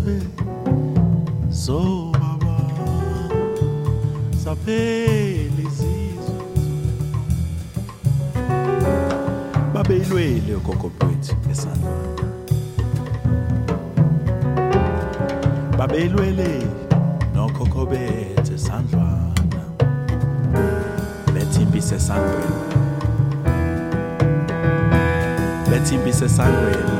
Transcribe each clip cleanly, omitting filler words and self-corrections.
izizwe zobaba zaphela izizwe babeyilwele ugogo bethu esandlwana babeyilwele nokhokho bethu esandlwana lethimbi sesandweni lethimbi sesandweni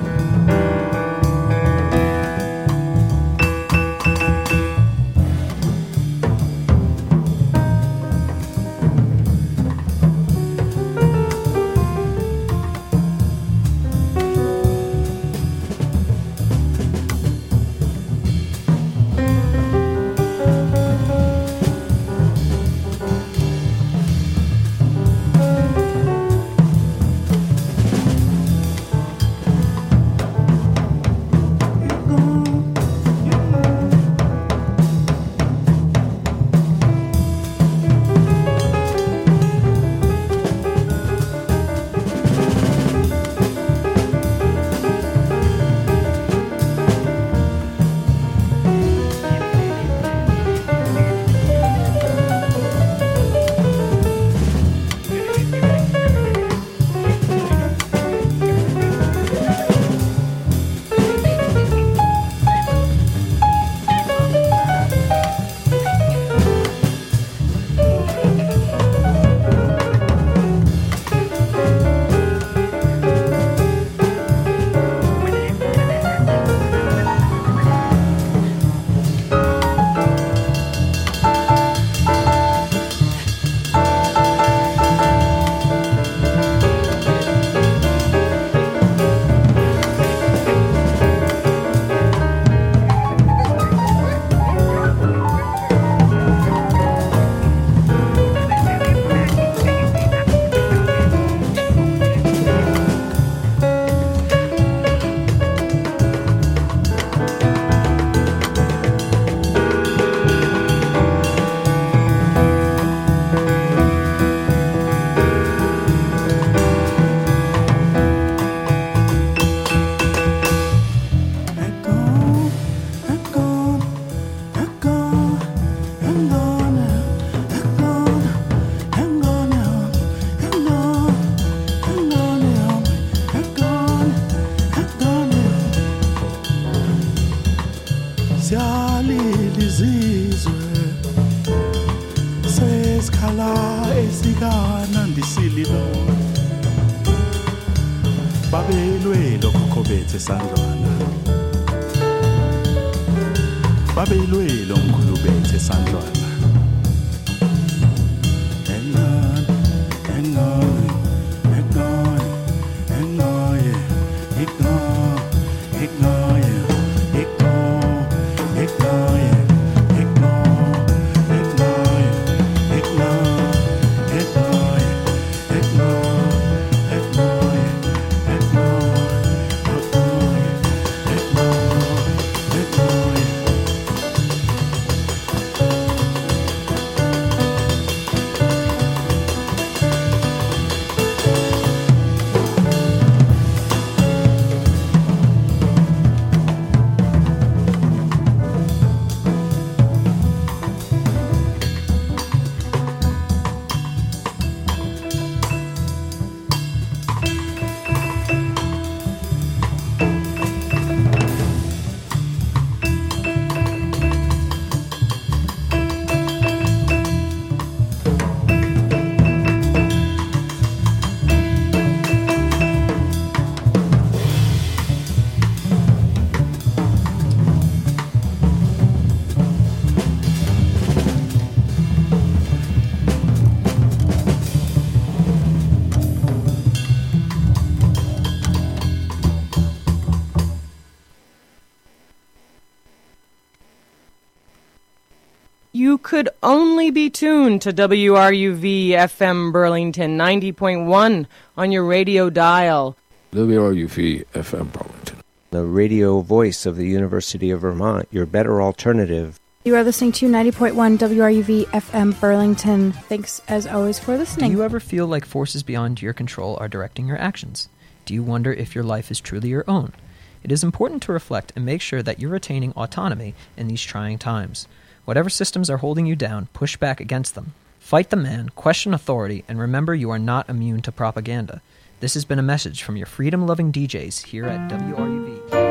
You could only be tuned to WRUV FM Burlington 90.1 on your radio dial. WRUV FM Burlington. The radio voice of the University of Vermont, your better alternative. You are listening to 90.1 WRUV FM Burlington. Thanks, as always, for listening. Do you ever feel like forces beyond your control are directing your actions? Do you wonder if your life is truly your own? It is important to reflect and make sure that you're retaining autonomy in these trying times. Whatever systems are holding you down, push back against them. Fight the man, question authority, and remember you are not immune to propaganda. This has been a message from your freedom-loving DJs here at WRUV.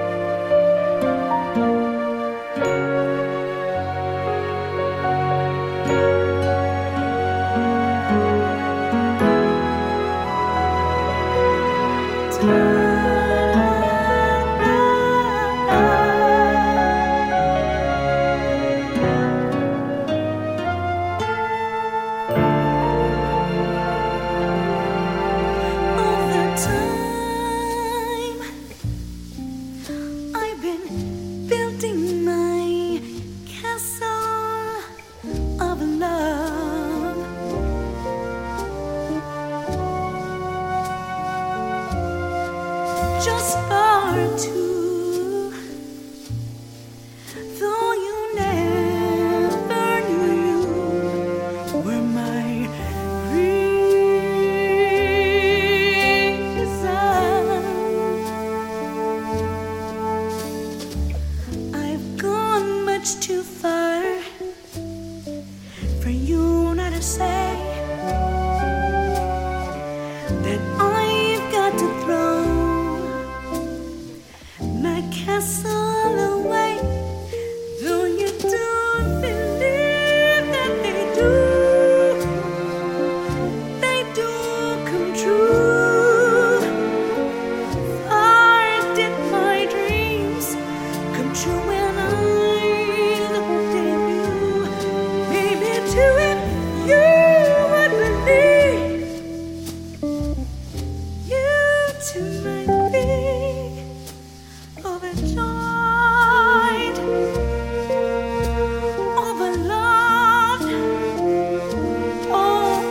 Just for two, though you never knew you were my reason. I've gone much too far for you not to say that I've got to throw castle away, though you don't believe that they do come true. Far did my dreams come true when I looked at you. Maybe too if you would believe, you too might be overjoyed, overloved, or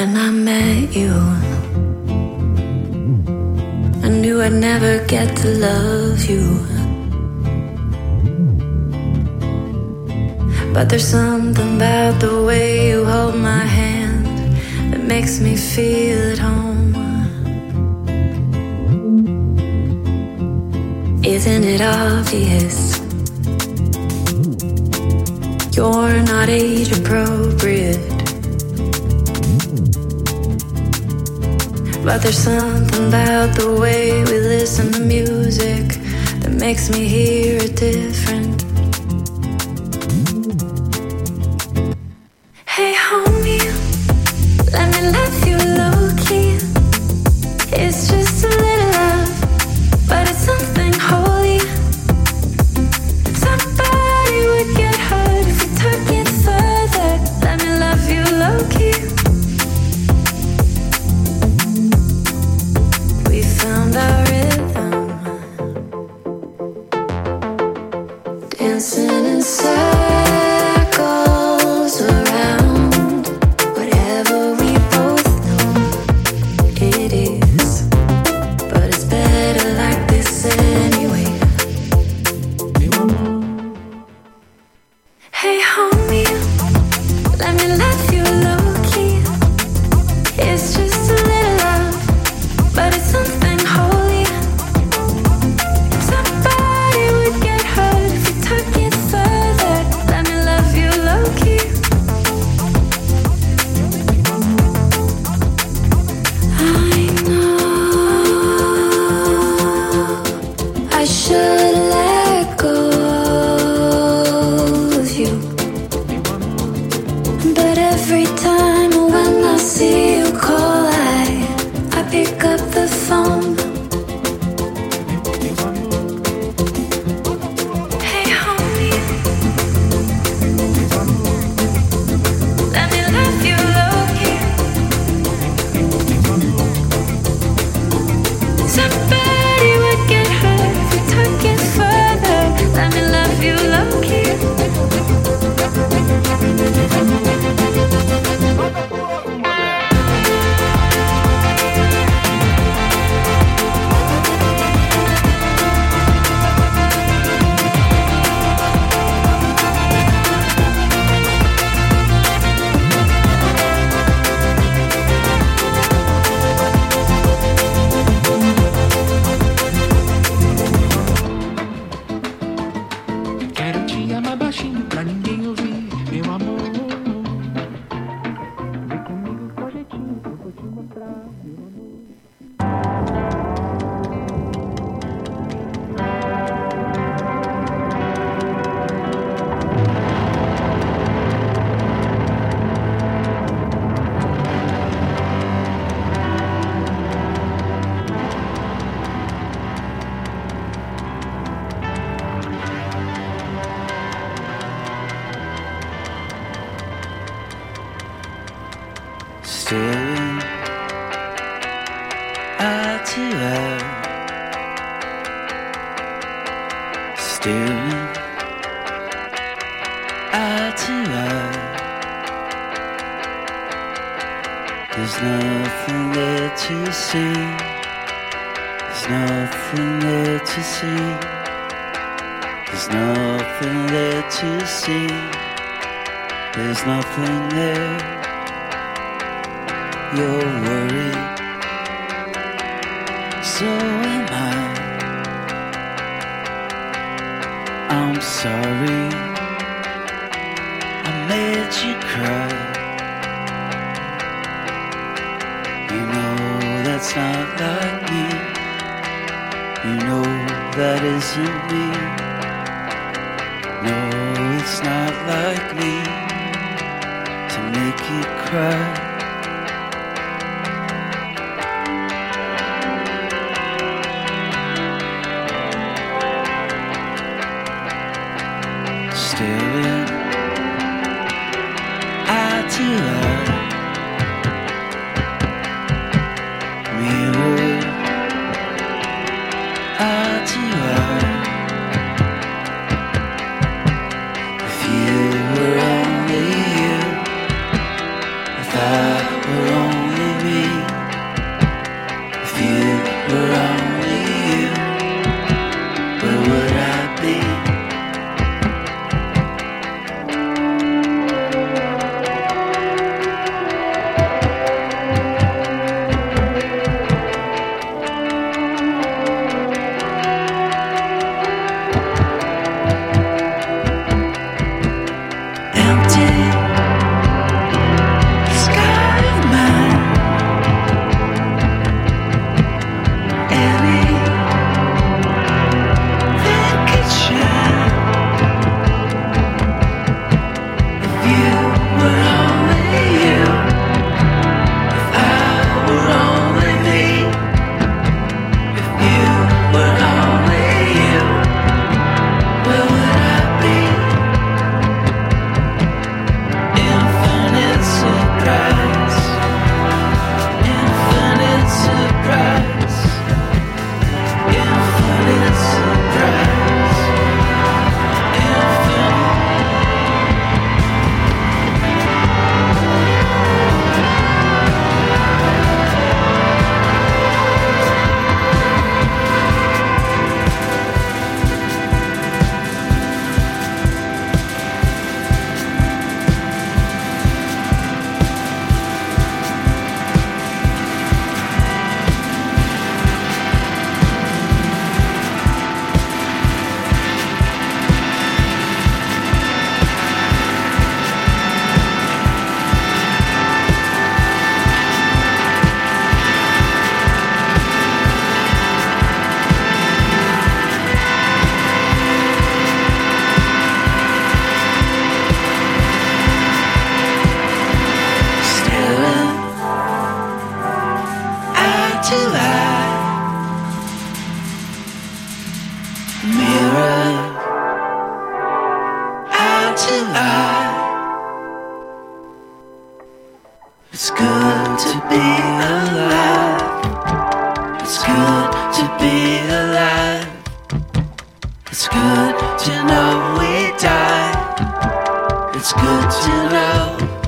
When I met you, I knew I'd never get to love you. But there's something about the way you hold my hand that makes me feel at home. Isn't it obvious? You're not age appropriate. But there's something about the way we listen to music that makes me hear it different. Hey homie, let me love you low-key. It's just a little love, but it's something holy. Somebody would get hurt if we took it further. Let me love you low-key. We found our rhythm, dancing in circles around whatever we both know it is. But it's better like this anyway. Hey homie, let me love you low-key. It's just a little love, but it's something holy. Somebody would get hurt if we took it further. Let me love you low-key. I know I should let go of you, but every time when I see you call, I pick up the phone. Hey homie, let me love you low-key. Somebody would get hurt if we took it further. Let me love you low-key. Quero te amar baixinho pra ninguém ouvir, meu amor. Vem comigo com jeitinho que eu vou te mostrar, meu amor. Staring eye to eye, staring eye to eye. There's nothing there to see. There's nothing there to see. There's nothing there to see. There's nothing there. You're worried, so am I. I'm sorry I made you cry. You know that's not like me. You know that isn't me. No, it's not like me to make you cry. Staring eye to eye, mirror eye to eye. If you were only you, if I to lie. It's good to be alive. It's good to be alive. It's good to know we die. It's good to know.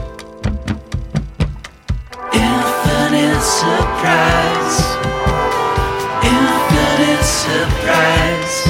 Infinite surprise. Infinite surprise.